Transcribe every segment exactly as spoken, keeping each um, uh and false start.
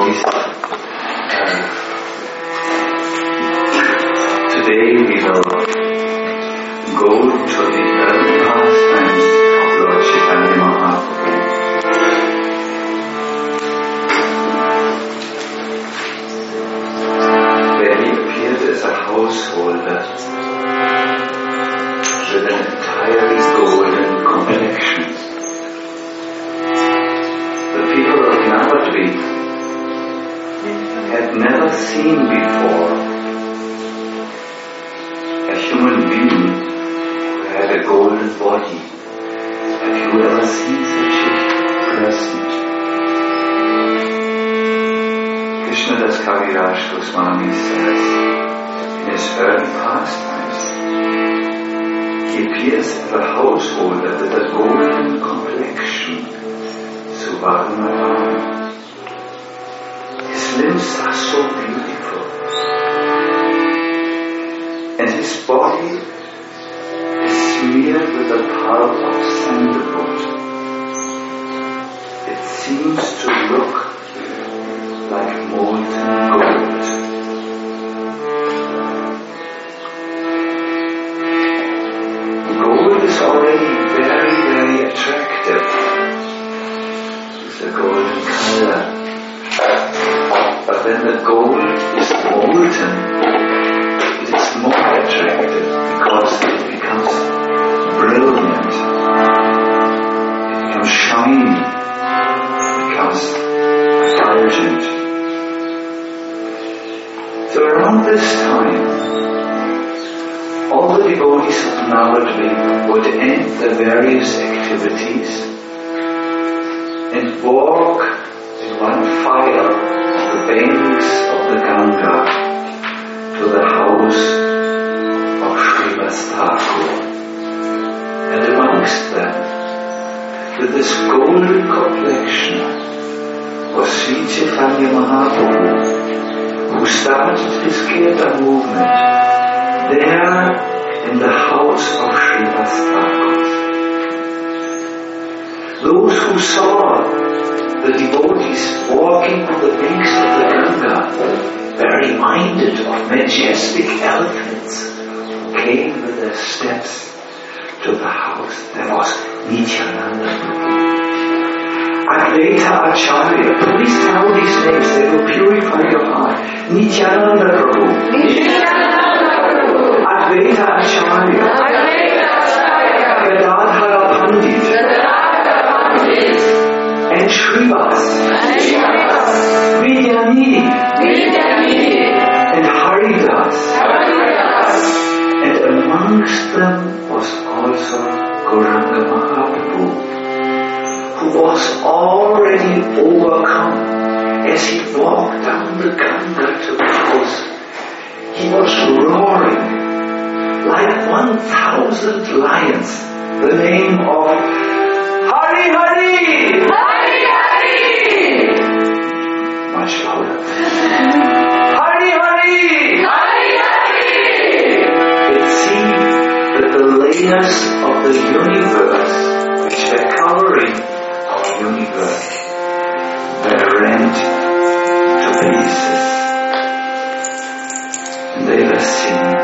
devotees. Uh, today we will go to the early pastimes of Lord Chaitanya Mahaprabhu. Where he appeared as a householder with an entirely golden complexion. The people of Navadvip had never seen before a human being who had a golden body. Have you ever seen such a person? Krishnadas Kaviraj Goswami says in his early pastimes, he appears as a householder with a golden complexion, Suvarnabhava. His limbs are so beautiful, and his body is smeared with the pulp of sandalwood. It seems to look like molten gold. Gold is already very, very attractive. It's a golden color. But when the gold is molten, it is more attractive because it becomes brilliant. It becomes shiny. It becomes effulgent. So around this time, all the devotees of Navadvip would end their various activities and walk in one file on the banks of the Ganga to the house of Srivas Thakur. And amongst them, with this golden complexion, was Sri Chaitanya Mahaprabhu, who started his Kirtan movement there in the house of Srivas Thakur. Those who saw the devotees walking on the banks of the Ganga were reminded of majestic elephants who came with their steps to the house. There was Nityananda Prabhu, Advaita Acharya. Please tell these names, they will purify your heart. Nityananda Prabhu, Advaita Acharya, Gadadhara Pandit, and Srivas, Vidyanidhi, and Haridas, and amongst them was also Gauranga Mahaprabhu, who was already overcome as he walked down the Ganga to the house. He was roaring like one thousand lions, the name of Hari Hari! Hari Hari! Much louder. Hari Hari! Hari Hari! It seemed that the layers of the universe, which were covering our universe, were rent to pieces. And they were singing.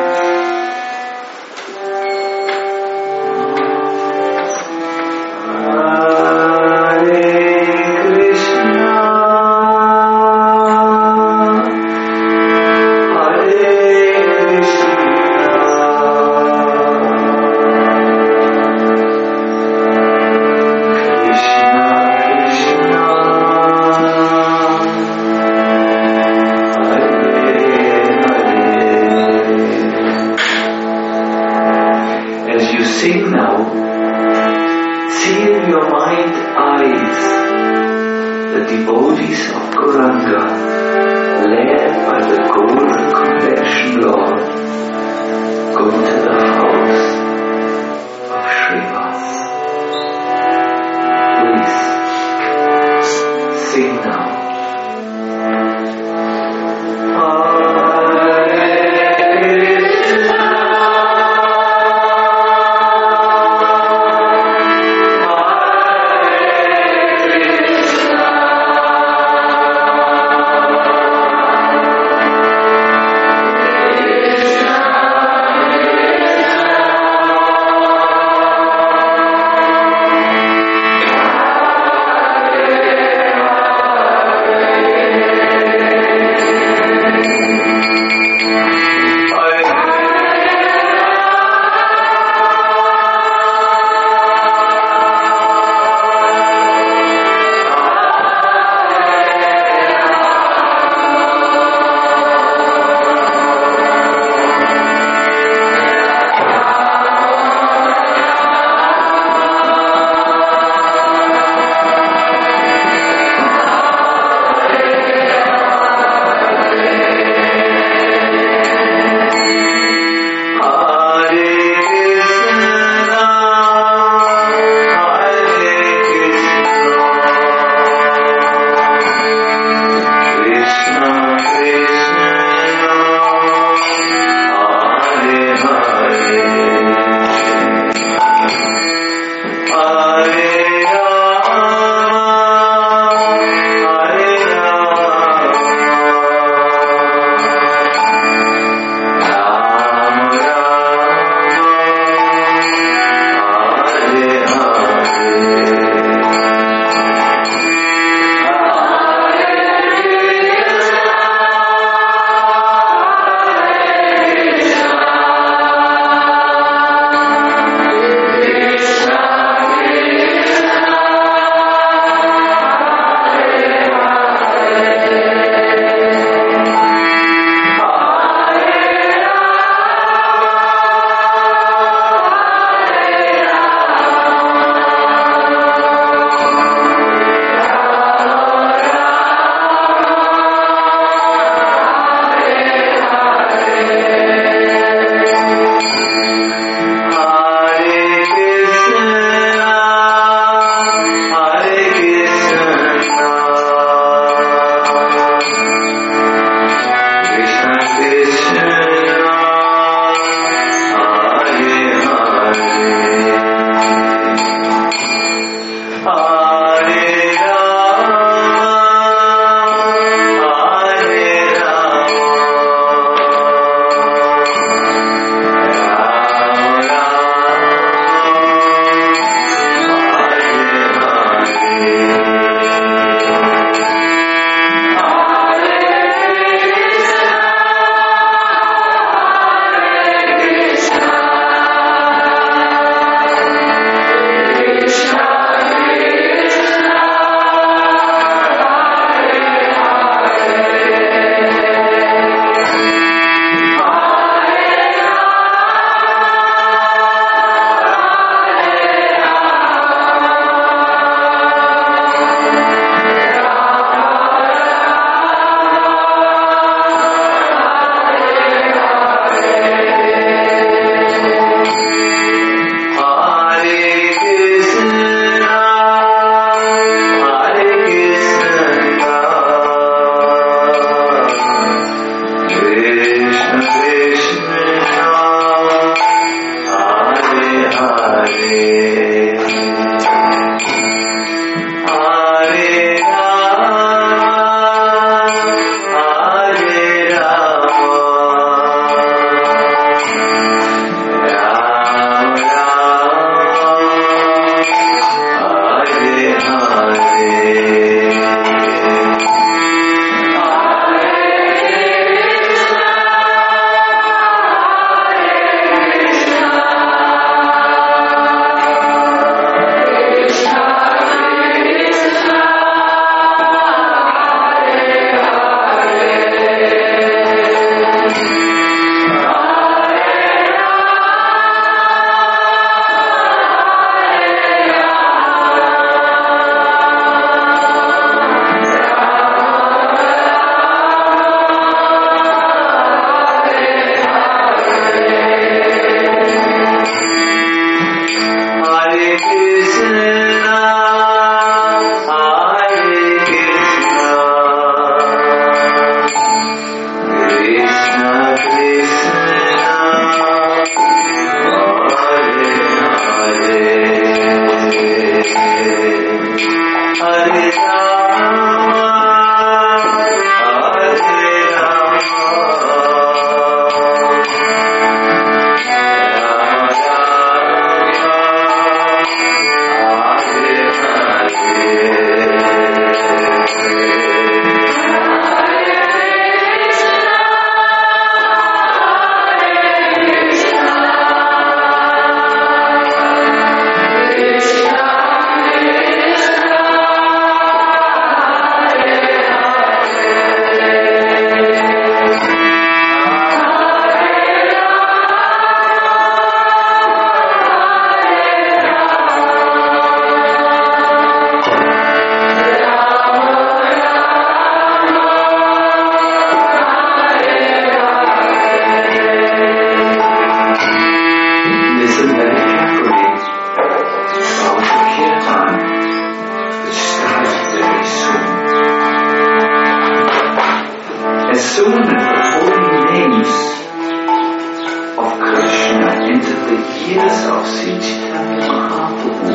as soon as the holy names of Krishna entered the ears of Sri Chaitanya Mahaprabhu,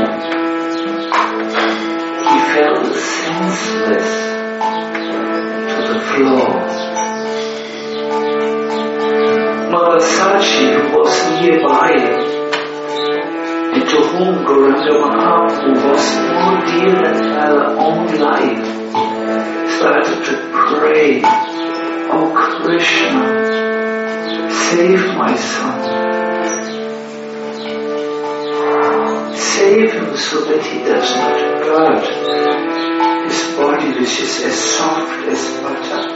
he fell senseless to the floor. Mother Sachi, who was nearby, and to whom Gauranga Mahaprabhu was more dear than her own life, started to pray, "Oh Krishna, save my son. Save him so that he does not hurt his body, which is as soft as butter."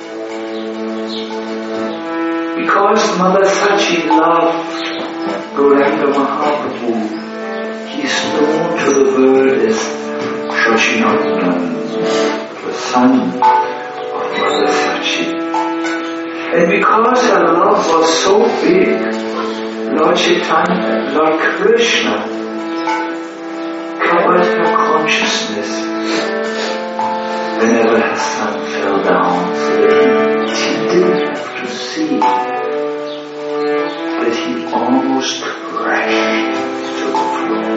Because Mother Sachi loved Gauranga Mahaprabhu, he is known to the world as Shashinandan, the son of Mother Sachi. And because her love was so big, Lord Chaitanya, Lord Krishna, covered her consciousness whenever her son fell down, so that he, she didn't have to see that he almost crashed to the floor.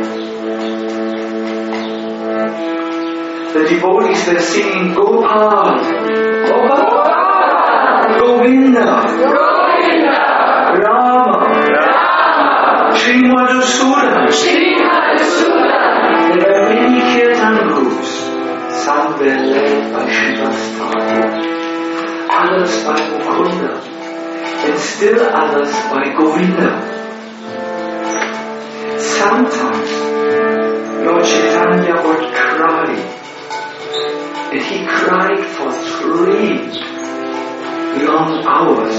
The devotees were singing Gopal, Gopal, Govinda, Govinda, Rama, Rama, Sri Madhusudan, Sri Madhusudan. There were many kirtan groups. Some were led by Srivastava, others by Mukunda, and still others by Govinda. Sometimes Lord Chaitanya would cry, and he cried for three long hours.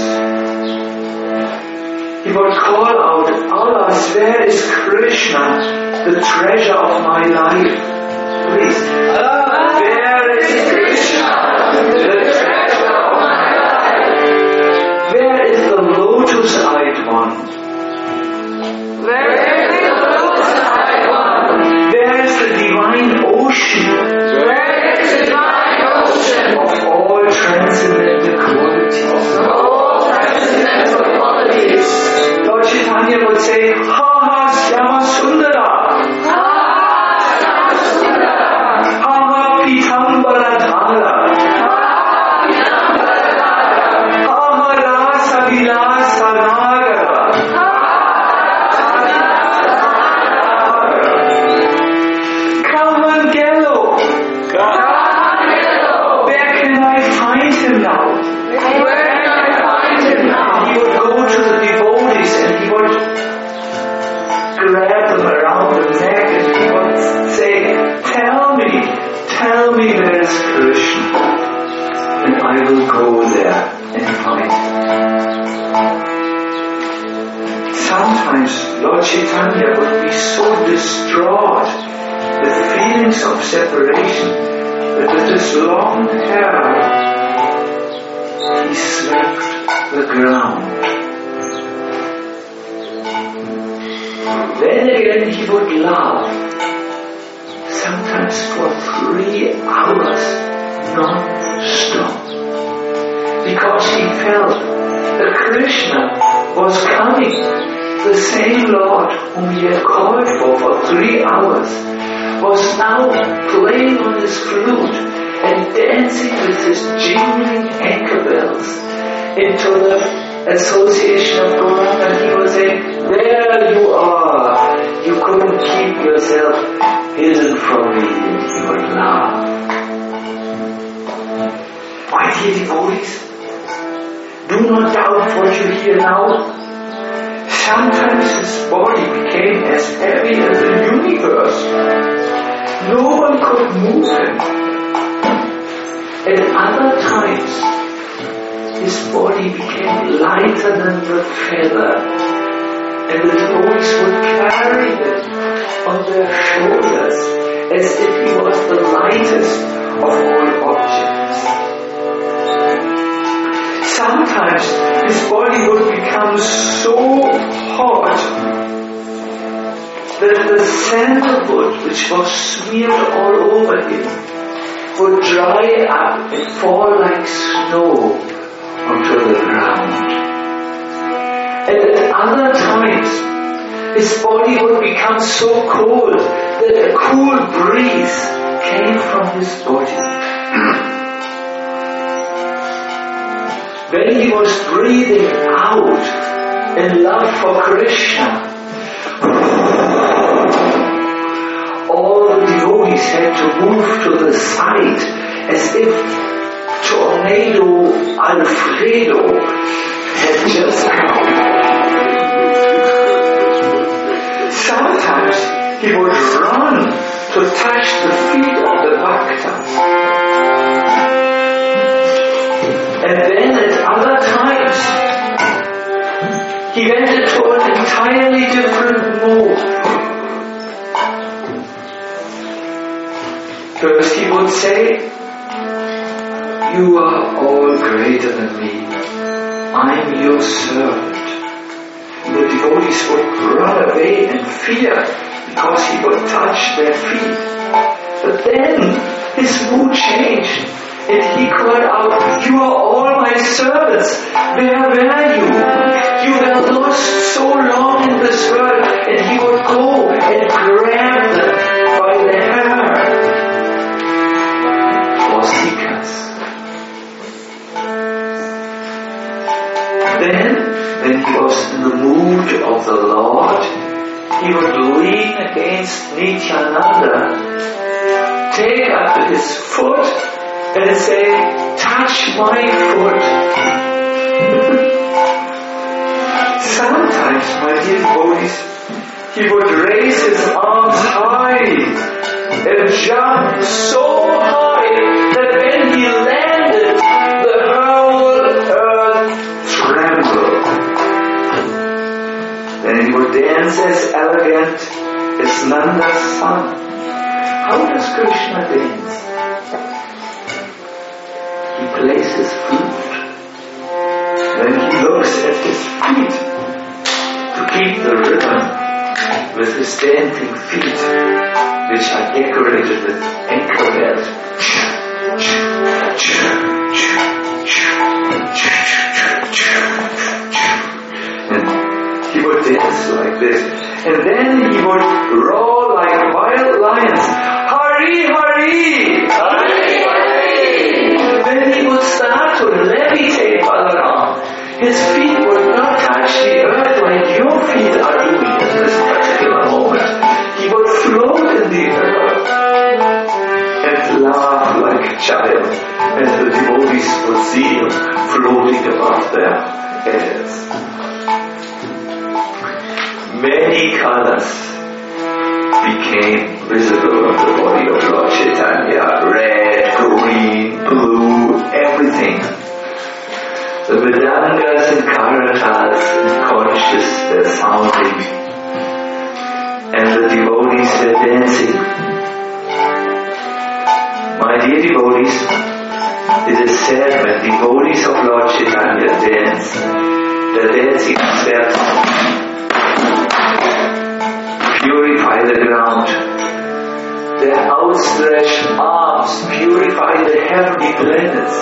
He would call out, "Alas, where is Krishna, the treasure of my life?" Please, where is Krishna, the treasure of my life? Where is the lotus-eyed one? Where is the lotus-eyed one? Where is the divine ocean? Where is the divine ocean of all transcendental qualities? Of all transcendental qualities. Lord Chaitanya would say, "Ha ha Syama Sundara, ha ha Sundara, ha ha Pitambara Dhara, ha ha Rasa Vilasa Nagara, Kamangelo, where can I find him now? Where can I find him now?" He would go to the devotees and he would grab them around the neck and he would say, "Tell me, tell me where is Krishna, and I will go there and find him." Sometimes Lord Chaitanya would be so distraught with feelings of separation that with his long hair he swept the ground. Then again he would laugh, sometimes for three hours non-stop, because he felt that Krishna was coming. The same Lord whom he had called for for three hours was now playing on his flute and dancing with his jingling anchor bells into the association of Gauranga. And he was saying, "There you are, you couldn't keep yourself hidden from me." And he would laugh. My dear devotees, do not doubt what you hear now. Sometimes his body became as heavy as the universe. No one could move him. At other times, his body became lighter than the feather, and the devotees would carry him on their shoulders as if he was the lightest of all objects. Sometimes his body would become so hot that the sandalwood which was smeared all over him would dry up and fall like snow onto the ground. And at other times, his body would become so cold that a cool breeze came from his body. When he was breathing out in love for Krishna, all the devotees had to move to the side as if Tornado Alfredo had just come. Sometimes he would run to touch the feet of the bhaktas. And then at other times, he went into an entirely different mood. First he would say, "You are all greater than me. I'm your servant." The devotees would run away in fear because he would touch their feet. But then his mood changed and he cried out, "You are all my servants. Where were you? You were lost so long in this world." And he would go and grab them by the hair. For seekers. Then, when he was in the mood of the Lord, he would lean against Nityananda, take up his foot and say, "Touch my foot." Sometimes, my dear devotees, he would raise his arms high and jump so high that when he landed, the whole earth trembled. Then he would dance as elegant as Nanda's son. How does Krishna dance? He plays his flute. Then he looks at his feet to keep the rhythm with his dancing feet, which are decorated with ankle bells. And he would dance like this. And then he would roar like wild lions. Hari, Hari! Hari, Hari! Then he would start to levitate Balaram. His feet would not touch the earth like your feet are doing at this particular moment. He would float in the earth and laugh like a child as the devotees would see him floating above their heads. Many colors became visible on the body of Lord Chaitanya. Red, green, blue, everything. The Vedangas and Karatas and conscious were sounding. And the devotees were dancing. My dear devotees, it is said when devotees of Lord Chaitanya dance, the dancing steps purify the ground. Their outstretched arms purify the heavenly planets.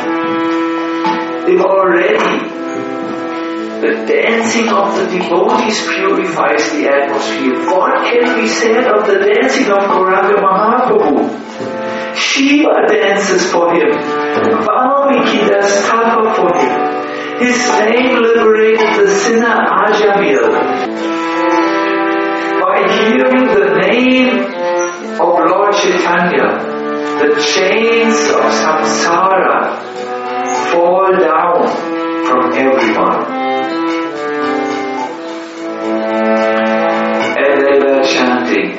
If already the dancing of the devotees purifies the atmosphere, what can be said of the dancing of Gauranga Mahaprabhu? Shiva dances for him. Valmiki does tapa for him. His name liberated the sinner Ajamil. By hearing the name of Lord Chaitanya, the chains of samsara fall down from everyone. And they were chanting,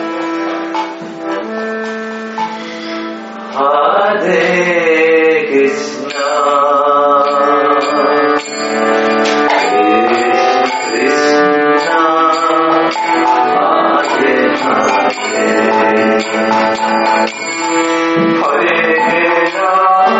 Hare Krishna, Krishna, Hare Hare, Hare Rama.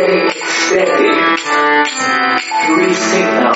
getting ecstatic. Please sing now.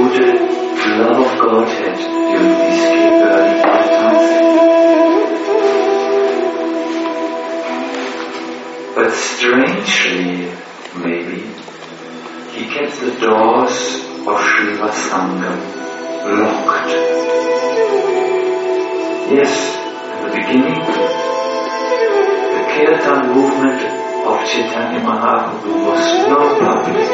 undiluted love of Godhead during these early times. But strangely, maybe, he kept the doors of Shiva Sangam locked. Yes, in the beginning, the Kirtan movement of Chaitanya Mahaprabhu was not public.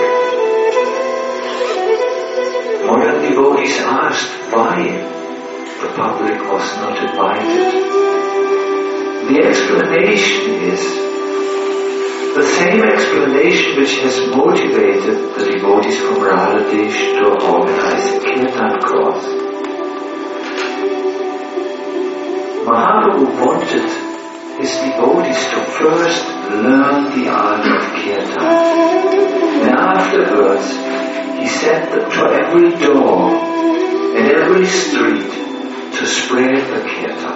Modern devotees asked why the public was not invited. The explanation is the same explanation which has motivated the devotees from Radhadesh to organize a Kirtan course. Mahaprabhu wanted his devotees to first learn the art of Kirtan. And afterwards, he sent them to every door and every street to spread the Kirtan.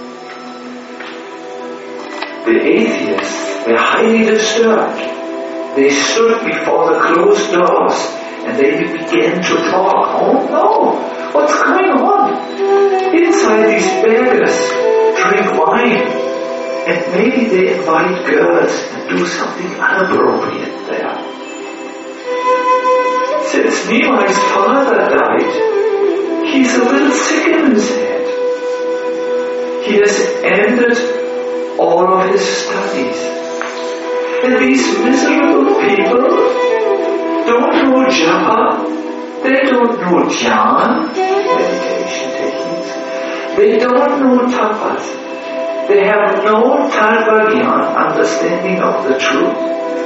The atheists were highly disturbed. They stood before the closed doors and they began to talk. Oh no, what's going on? Inside these beggars drink wine and maybe they invite girls and do something inappropriate there. Since Nimai's father died, he's a little sick in his head. He has ended all of his studies. And these miserable people don't know japa, they don't know jnana, meditation techniques, they don't know tapas, they have no tattva-jnana, understanding of the truth.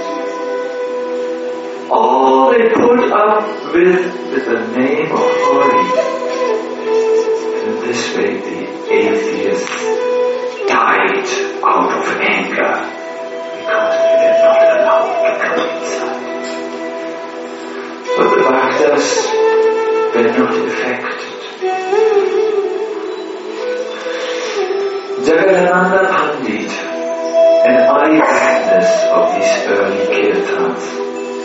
All they put up with is the name of Hari. In this way the atheists died out of anger because they were not allowed to come inside. But the Bhaktas were not affected. Jagadananda Pandit, an eyewitness of these early kirtans,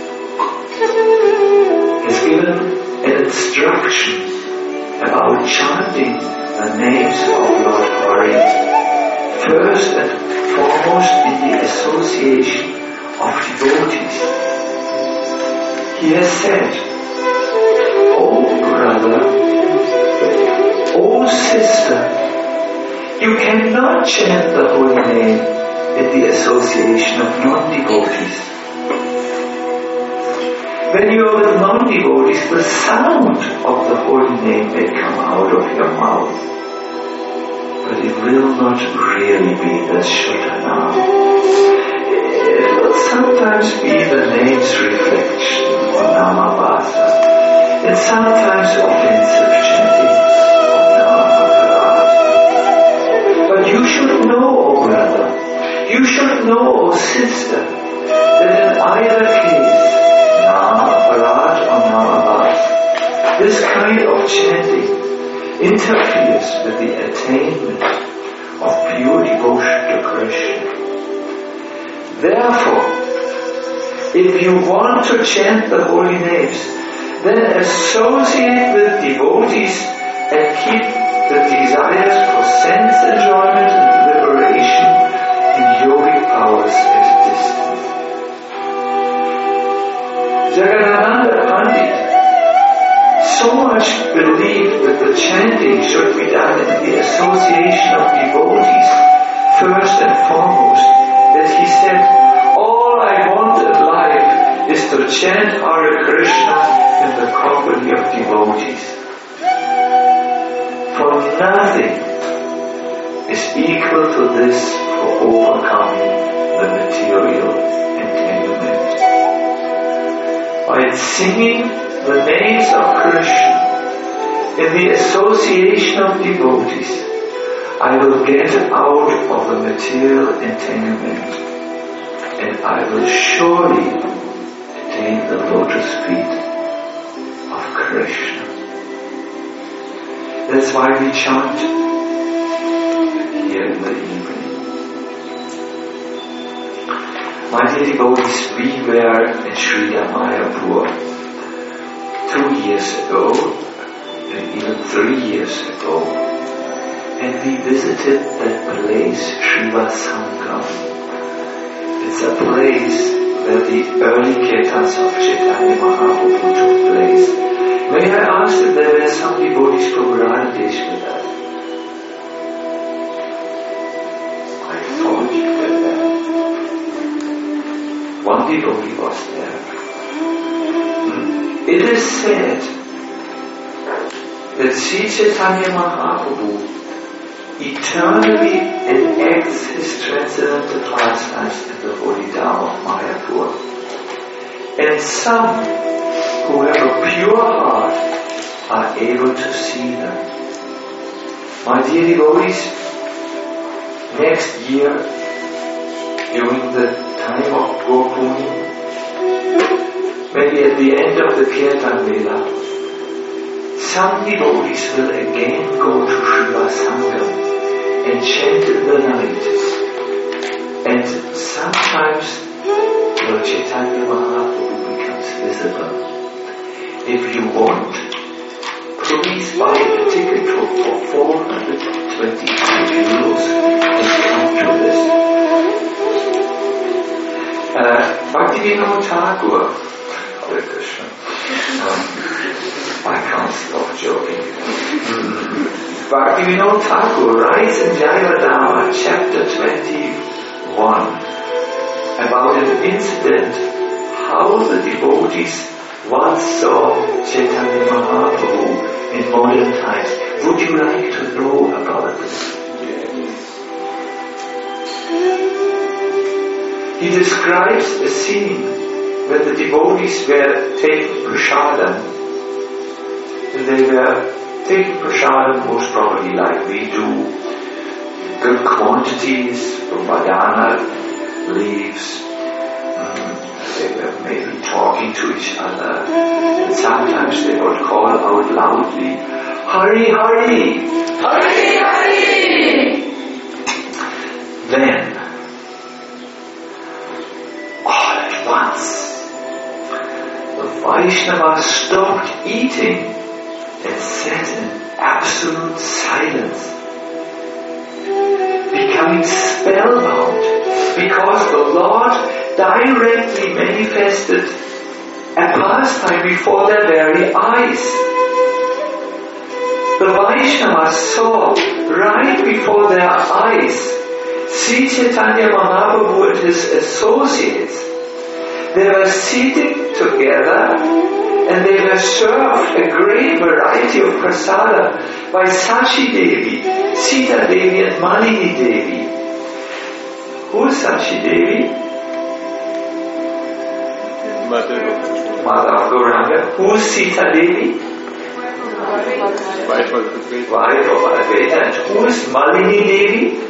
has given an instruction about chanting the names of Lord Hari, first and foremost in the association of devotees. He has said, "Oh brother, oh sister, you cannot chant the holy name in the association of non-devotees. When you are with non-devotees, the sound of the holy name may come out of your mouth, but it will not really be the Shraddhanam. It will sometimes be the name's reflection or Namabhasa, and sometimes offensive chanting of Namaparat. But you should know, O brother, you should know, O sister, that in either case, Namaparat or Namabhasa, this kind of chanting interferes with the attainment of pure devotion to Krishna. Therefore, if you want to chant the holy names, then associate with devotees and keep the desires for sense enjoyment and liberation in yogic powers at a distance. Jagadananda Pandit so much believed that the chanting should be done in the association of devotees first and foremost, that he said, all I want in life is to chant Hare Krishna in the company of devotees. For nothing is equal to this for overcoming the material entanglement. By singing the names of Krishna in the association of devotees, I will get out of the material entanglement and I will surely attain the lotus feet of Krishna. That's why we chant here in the evening. My dear devotees, we were in Sri Mayapur two years ago, and even three years ago, and we visited that place, Shiva Sangam. It's a place where the early kirtans of Chaitanya Mahaprabhu took place. May I ask if there were some devotees from Radhadesh with us? I thought you were there. One devotee was there. It is said that Sri Chaitanya Mahaprabhu eternally enacts his transcendental pastimes in the holy Dham of Mayapur. And some who have a pure heart are able to see them. My dear devotees, next year, during the time of Gopuni, maybe at the end of the Kirtan Vela, some devotees will again go to Shiva Sangam and chant in the night. And sometimes Lord Chaitanya Mahaprabhu becomes visible. If you want, please buy a ticket for, for four hundred twenty-five euros and come to this. Uh, Bhaktivinoda Thakur, Hare Krishna. Um, I can't stop joking. Mm. Bhaktivinoda Thakur writes in Jayavadama chapter twenty-one about an incident how the devotees once saw Chaitanya Mahaprabhu in modern times. Would you like to know about this? He describes a scene where the devotees were taking prasadam, and they were taking prasadam most probably like we do, good quantities from banana leaves. Um, they were maybe talking to each other, and sometimes they would call out loudly, Hari Hari! Hari Hari! Then, all at once, the Vaishnavas stopped eating and sat in absolute silence, becoming spellbound because the Lord directly manifested a pastime before their very eyes. The Vaishnavas saw right before their eyes Sri Chaitanya Mahaprabhu and his associates. They were seated together and they were served a great variety of prasada by Sachi Devi, Sita Devi and Malini Devi. Who is Sachi Devi? Mother of Gauranga. Who is Sita Devi? Wife of Advaita. Wife of Advaita. And who is Malini Devi?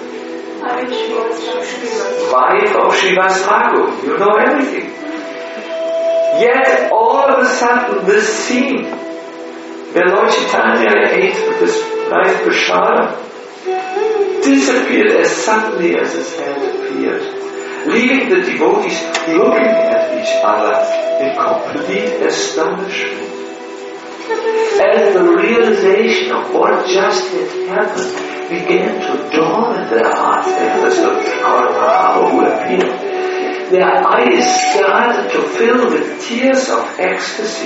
Wife of Srivas Thakur. You know everything. Yet all of a sudden this scene where Lord Chaitanya ate with this nice prasada disappeared as suddenly as his hand appeared, leaving the devotees looking at each other in complete astonishment. And the realization of what just had happened began to dawn in their hearts. They understood Lord Mahaprabhu appeared. Their eyes started to fill with tears of ecstasy.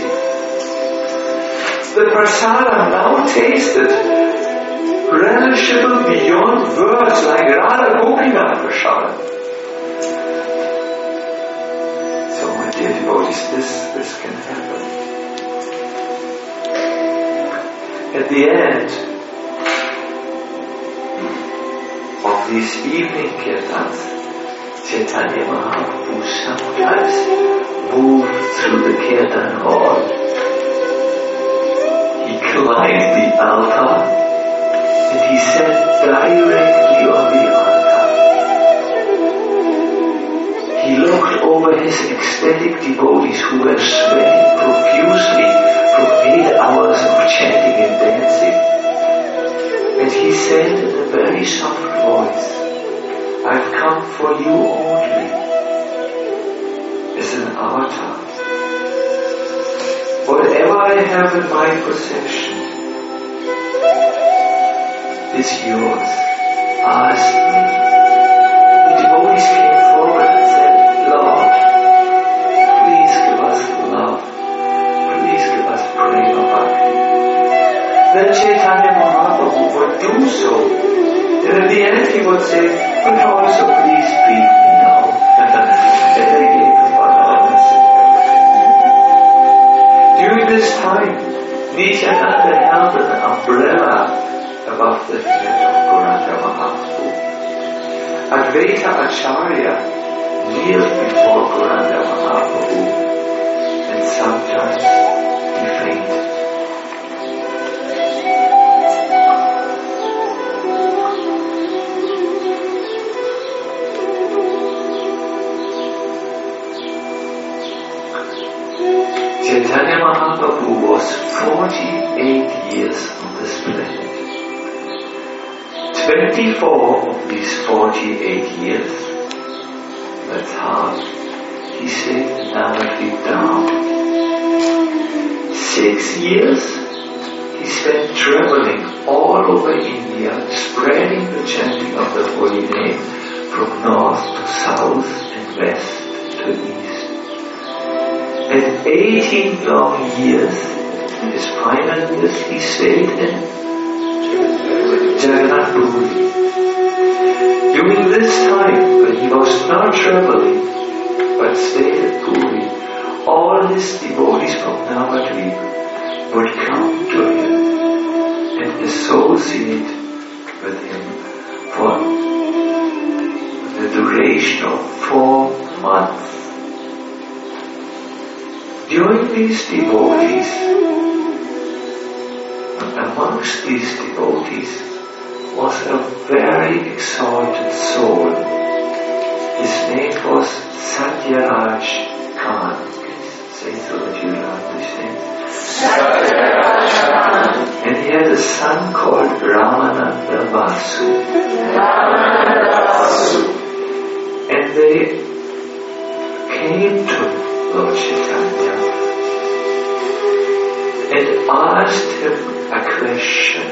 The prasada now tasted relishable beyond words, like Radha Gopinath prasada. So my dear devotees, this, this can happen. At the end of these evening kirtans, Chaitanya Mahaprabhu sometimes moved through the kirtan hall. He climbed the altar and he sat directly on the altar. He looked over his ecstatic devotees who were sweating profusely from eight hours of chanting and dancing. And he said in a very soft voice, I've come for you only as an avatar. Whatever I have in my possession is yours. Ask me. The devotees came forward and said, Lord, please give us love. Please give us prema bhakti. Then Chaitanya Mahaprabhu would do so. And at the end he would say, but also please feed me now. And they gave him bananas and everything. During this time, Nityananda held an umbrella above the head of Gauranga Mahaprabhu. Advaita Acharya kneeled before Gauranga Mahaprabhu, and sometimes he fainted. Chaitanya Mahaprabhu was forty-eight years on this planet. twenty-four of these forty-eight years, that's half, he stayed in Navadvip down. Six years he spent traveling all over India, spreading the chanting of the holy name from north to south and west to east. And eighteen long years, his final years, he stayed in Jagannath Puri. During this time, when he was not traveling, but stayed at Puri, all his devotees from Navadvip would come to him and associate with him for the duration of four months. During these devotees, amongst these devotees was a very exalted soul. His name was Satyaraj Khan. Please say so that you learn this name. Satyaraj Khan. And he had a son called Ramananda Vasu. Ramananda Vasu. And they came to Lord Chaitanya and asked him a question.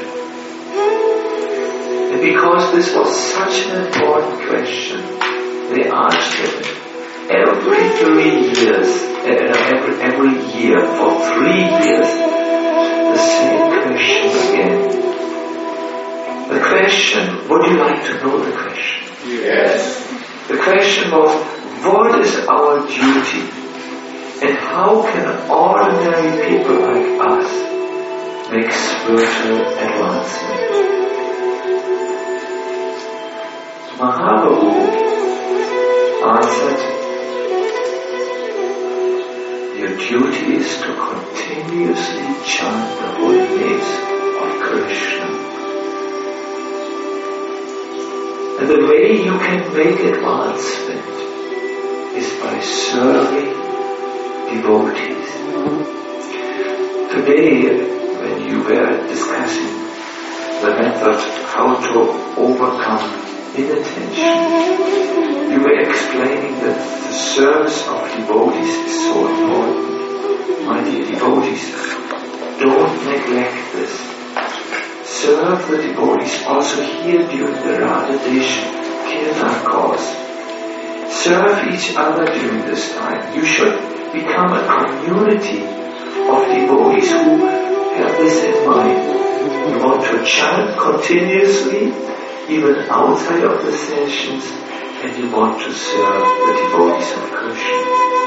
And because this was such an important question, they asked him every three years, every, every year for three years, the same question again. The question, would you like to know the question? Yes. The question was, what is our duty? And how can ordinary people like us make spiritual advancement? Mahaprabhu answered, your duty is to continuously chant the holy names of Krishna. And the way you can make advancement is by serving devotees. Today, when you were discussing the method how to overcome inattention, you were explaining that the service of devotees is so important. My dear devotees, don't neglect this. Serve the devotees also here during the Radha Desha Kirtan course. Serve each other during this time. You should become a community of devotees who have this in mind. You want to chant continuously, even outside of the sessions, and you want to serve the devotees of Krishna.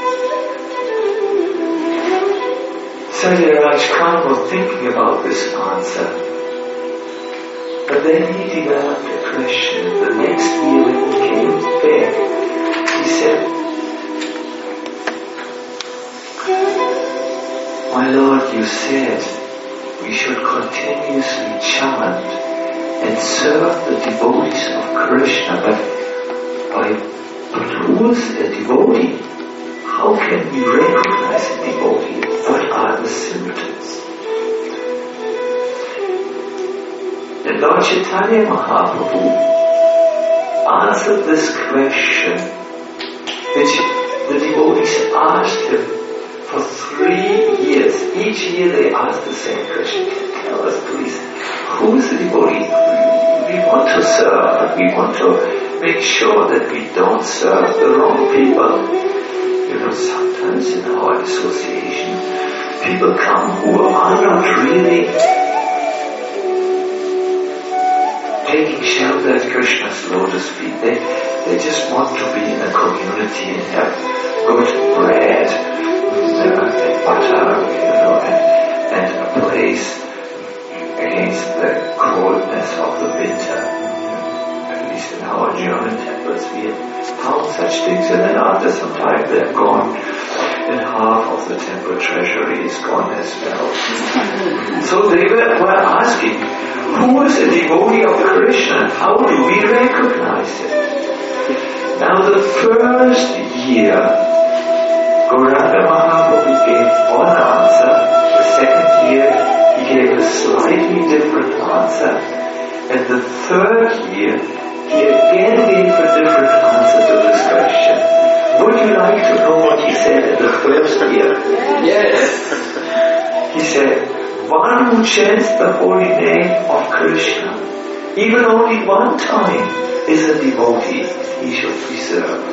Satyaraj Khan was thinking about this answer, but then he developed a question. The next year when he came back, he said, my Lord, you said we should continuously chant and serve the devotees of Krishna, but, by, but who is a devotee? How can we recognize a devotee? What are the symptoms? And Lord Chaitanya Mahaprabhu answered this question which the devotees asked him for three three years. Each year they ask the same question. Tell us please, who is the devotee we want to serve, but we want to make sure that we don't serve the wrong people. You know, sometimes in our association, people come who are not really taking shelter at Krishna's lotus feet. They, they just want to be in a community and have good bread and butter, you know, and, and a place against the coldness of the winter. At least in our German temples we have found such things, and then after some time they're gone, and half of the temple treasury is gone as well. So they were, were asking, who is a devotee of Krishna? How do we recognize it? Now the first year, Gauranga Mahaprabhu gave one answer. The second year, he gave a slightly different answer. And the third year, he again gave a different answer to this question. Would you like to know what he said in the first year? Yes. He said, one who chants the holy name of Krishna, even only one time, is a devotee. He should be served.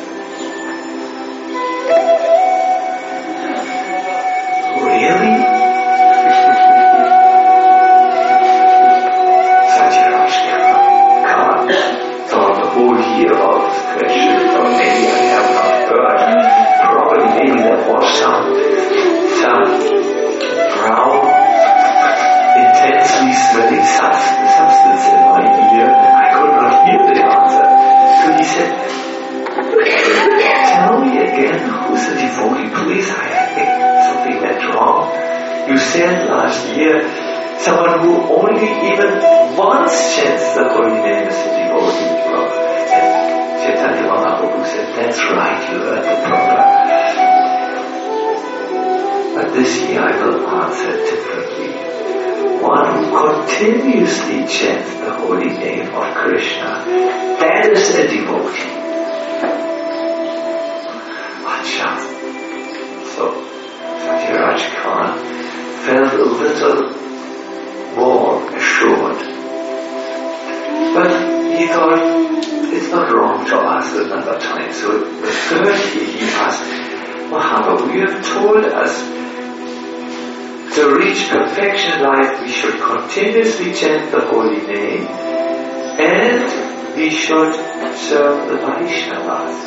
Really? Satyaraj Khan thought the whole year about this question. He thought, maybe I have not heard. Probably maybe there was some, some brown, intensely smelling substance in my ear, and I could not hear the answer. So he said, tell me again, who's the devotee? Please, I think something went wrong. You said last year, someone who only even once chants the holy name is a devotee. Well, and Chaitanya Mahaprabhu said, that's right, you heard the program. But this year I will answer differently. One who continuously chants the holy name of Krishna, that is a devotee. Acha. So, Satyaraj Khan felt a little more assured. But he thought, it's not wrong to ask another time. So the third year he asked, Mahaprabhu, you have told us to reach perfection in life, we should continuously chant the holy name and we should serve the Vaishnavas.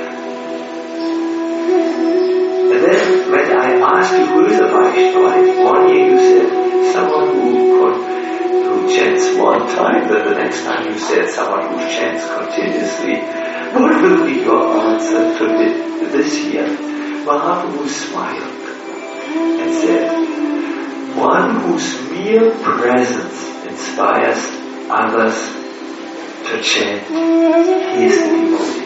And then when I asked you who is a Vaishnava, one year you said someone who, who chants one time, then the next time you said someone who chants continuously. What will be your answer to this year? Mahaprabhu smiled and said, one whose mere presence inspires others to chant, he is the devotee.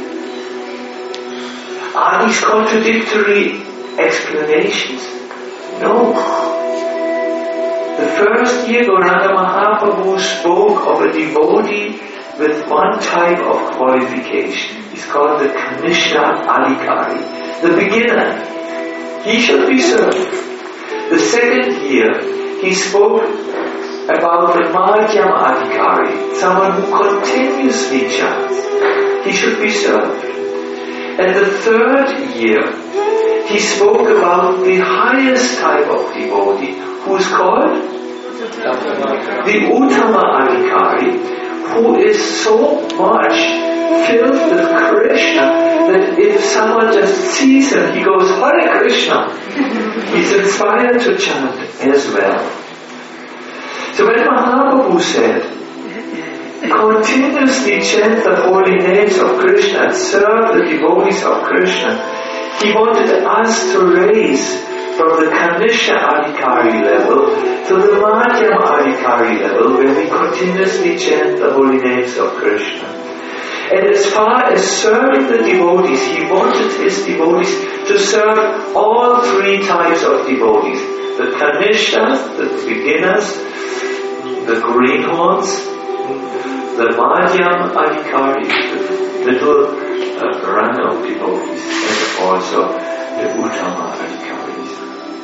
Are these contradictory explanations? No. The first year Gauranga Mahaprabhu spoke of a devotee with one type of qualification. He's called the Kanishta Adhikari, the beginner. He should be served. The second year, he spoke about the Madhyama Adhikari, someone who continuously chants. He should be served. And the third year, he spoke about the highest type of devotee, who is called the Uttama Adhikari, who is so much filled with Krishna that if someone just sees him, he goes, Hare Krishna. He's inspired to chant as well. So when Mahaprabhu said, continuously chant the holy names of Krishna and serve the devotees of Krishna, he wanted us to raise from the Kanishta Adhikari level to the Madhyama Adhikari level, where we continuously chant the holy names of Krishna. And as far as serving the devotees, he wanted his devotees to serve all three types of devotees. The Kanishtas, the beginners, the greenhorns, the Madhyam Adhikari, the little uh, run of devotees, and also the Uttama Adhikaris.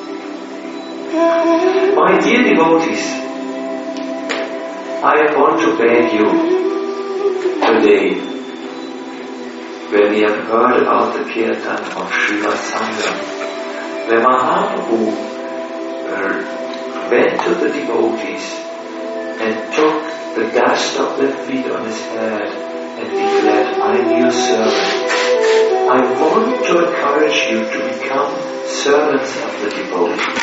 My dear devotees, I want to beg you today, when we have heard about the kirtan of Srila Sangam, where Mahaprabhu uh, went to the devotees and took the dust of their feet on his head and declared, I am your servant. I want to encourage you to become servants of the devotees.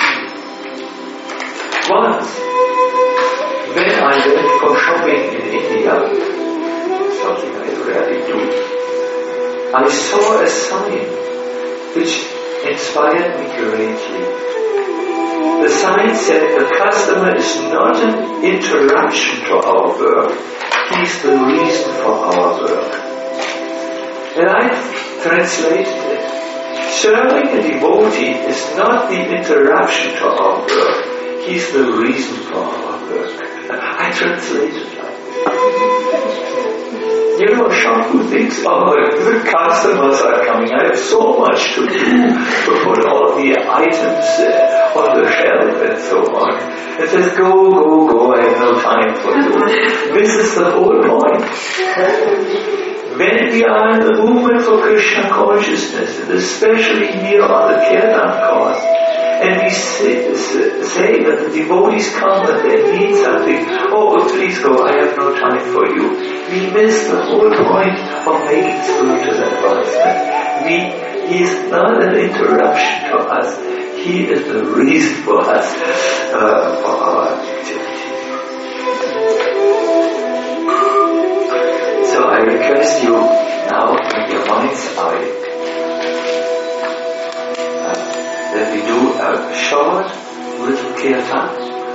Once, when I went for shopping in India, something I rarely do, I saw a sign which inspired me greatly. The sign said, the customer is not an interruption to our work, he is the reason for our work. And I translated it. Serving a devotee is not the interruption to our work, he is the reason for our work. I translated that. You know, Shampoo thinks, oh, the customers are coming, I have so much to do to put all the items uh, on the shelf and so on. It says, go, go, go, I have no time for you. This is the whole point. When we are in the movement for Krishna consciousness, and especially here on the Kirtan course, and we say, say that the devotees come and they need something, oh, please go, I have no time for you. We miss the whole point of making spiritual advancement. We, he is not an interruption to us, he is the reason for us, uh, for our activity. So I request you now, in your mind's eye, uh, that we do a short little kirtan.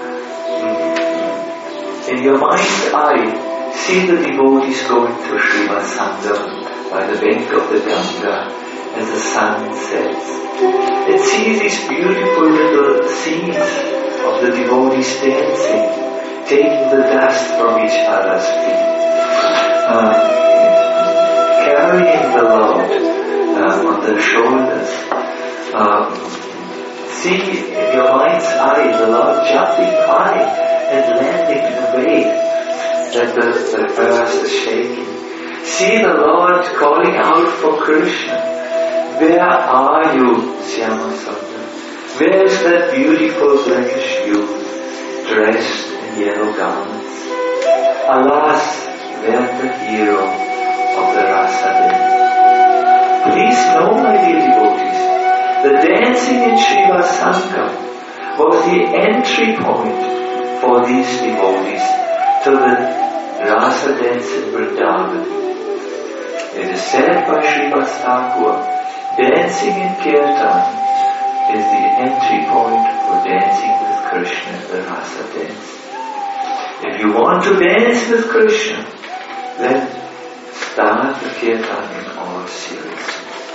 In your mind's eye, see the devotees going to Srila Sangam by the bank of the Ganga as the sun sets. And see these beautiful little scenes of the devotees dancing, taking the dust from each other's feet, uh, carrying the Lord uh, on their shoulders. Um, see in your mind's eye the Lord jumping high and landing in a way that the, the earth is shaking. See the Lord calling out for Krishna. Where are you, Syama Sundar? Where is that beautiful blackish youth dressed in yellow garments? Alas, where the hero of the Rasa dance? Please know, my dear devotees, the dancing in Srila Sangam was the entry point for these devotees to the Rasa dance in Vrindavan. It is said by Srivas Thakur, dancing in Kirtan is the entry point for dancing with Krishna in the Rasa dance. If you want to dance with Krishna, then start the Kirtan in all seriousness.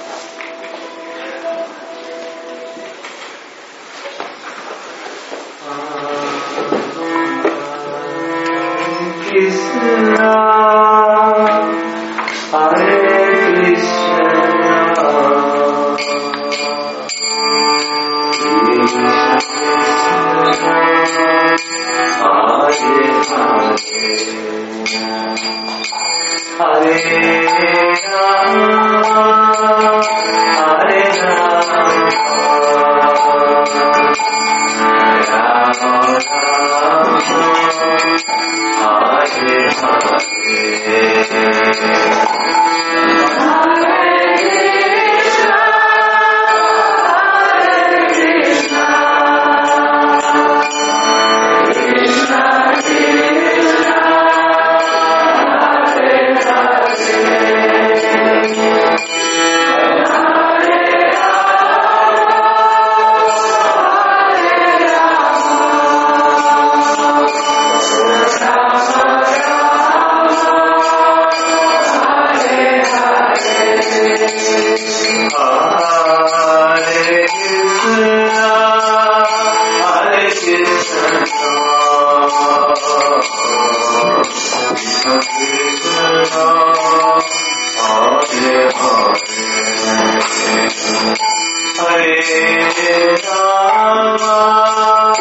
Krishna, Hare Krishna, Krishna Hare Hare, Hare Rama, Hare Rama, Rama Rama, Hare Hare Rama,